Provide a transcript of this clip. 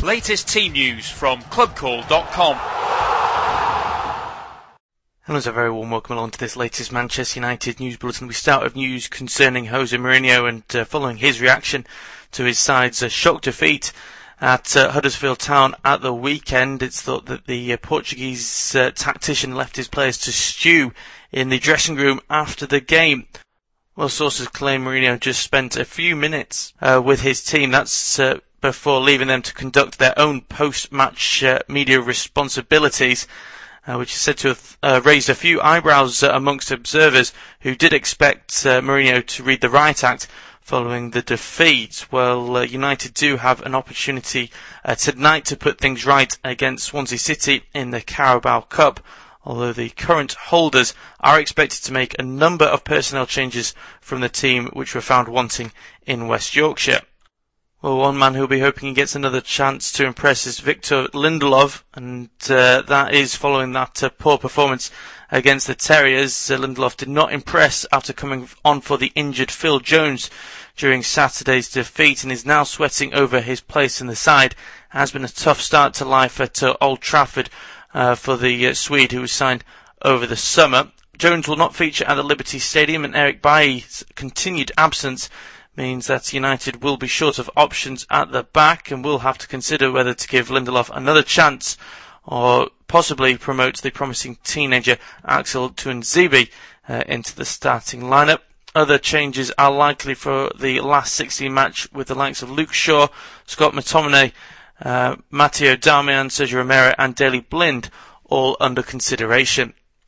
Latest team news from clubcall.com. Hello, a very warm welcome along to this latest Manchester United news bulletin. We start with news concerning Jose Mourinho and following his reaction to his side's shock defeat at Huddersfield Town at the weekend. It's thought that the Portuguese tactician left his players to stew in the dressing room after the game. Well, sources claim Mourinho just spent a few minutes with his team. That's before leaving them to conduct their own post-match media responsibilities, which is said to have raised a few eyebrows amongst observers who did expect Mourinho to read the riot act following the defeat. Well, United do have an opportunity tonight to put things right against Swansea City in the Carabao Cup, although the current holders are expected to make a number of personnel changes from the team which were found wanting in West Yorkshire. Well, one man who'll be hoping he gets another chance to impress is Victor Lindelof, and that is following that poor performance against the Terriers. Lindelof did not impress after coming on for the injured Phil Jones during Saturday's defeat and is now sweating over his place in the side. It has been a tough start to life at Old Trafford for the Swede who was signed over the summer. Jones will not feature at the Liberty Stadium, and Eric Bailly's continued absence means that United will be short of options at the back and will have to consider whether to give Lindelof another chance or possibly promote the promising teenager Axel Tuanzebe into the starting lineup. Other changes are likely for the last 16 match with the likes of Luke Shaw, Scott McTominay, Matteo Darmian, Sergio Romero and Daley Blind all under consideration.